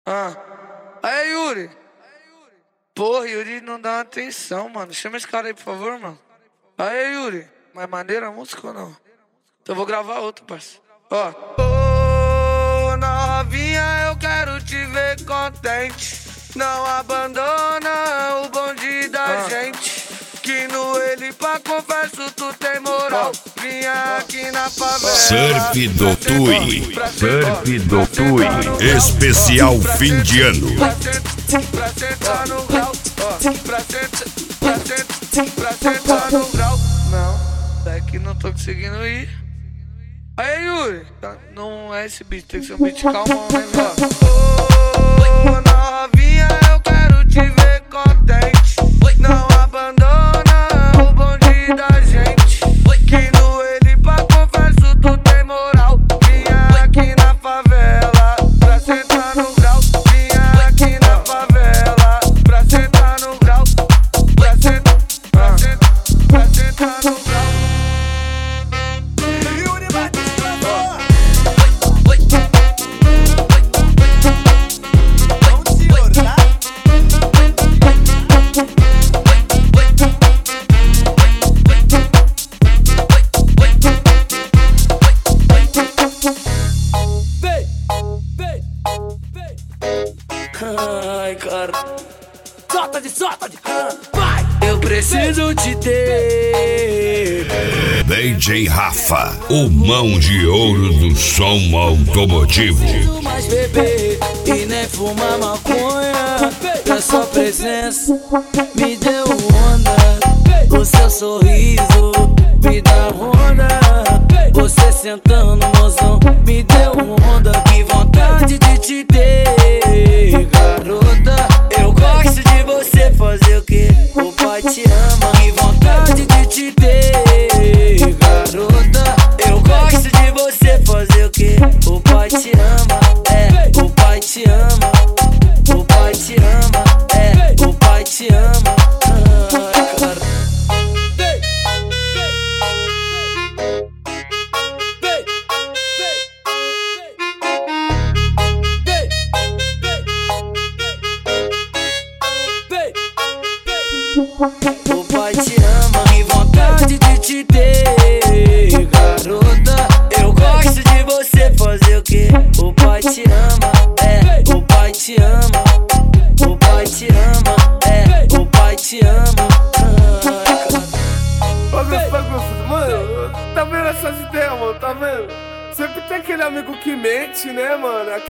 Ah. Aí, Yuri. Porra, Yuri não dá atenção, mano. Chama esse cara aí, por favor, mano. Aí, Yuri. Mais maneira a música ou não? Então eu vou gravar outro, parceiro. Ó. Ô, novinha, eu quero te ver contente. Não abandona o bonde da gente. Que no ele pra confesso tu tem moral. Vinha aqui na favela. Surf do Tui. Surf do Tui. Especial fim de ano. Pra sentar no grau. Pra sentar no grau. Não, é que não tô conseguindo ir. Aí, Yuri. Não é esse beat, tem que ser um beat calmão, né, velho? Ô, novinha, eu quero te ver contente. Não abandona o bonde da gente. Que no ele pra confesso tu tem moral. Vinha aqui na favela pra sentar no grau. Vinha aqui na favela pra sentar no grau. Pra sentar no grau. Ai, cara. Solta de vai! Eu preciso te ter. DJ Rafa, o mão de ouro do som automotivo. Preciso mais beber e nem fumar maconha. A sua presença me deu onda. O seu sorriso me dá onda. Você sentando, mozão, me deu onda. Que vontade de te ter, garota. Eu gosto de você fazer o que o pai te ama. Que vontade de te ter, garota. Eu gosto de você fazer o que o pai te ama. É, o pai te ama. O pai te ama. É, o pai te ama. Ai, cara. O pai te ama, que vontade de te ter, garota. Eu gosto de você fazer o que o pai te ama. É, o pai te ama. O pai te ama. É, o pai te ama. Ô, meus bagulhos, mano, tá vendo essas ideias, mano, tá vendo? Sempre tem aquele amigo que mente, né, mano?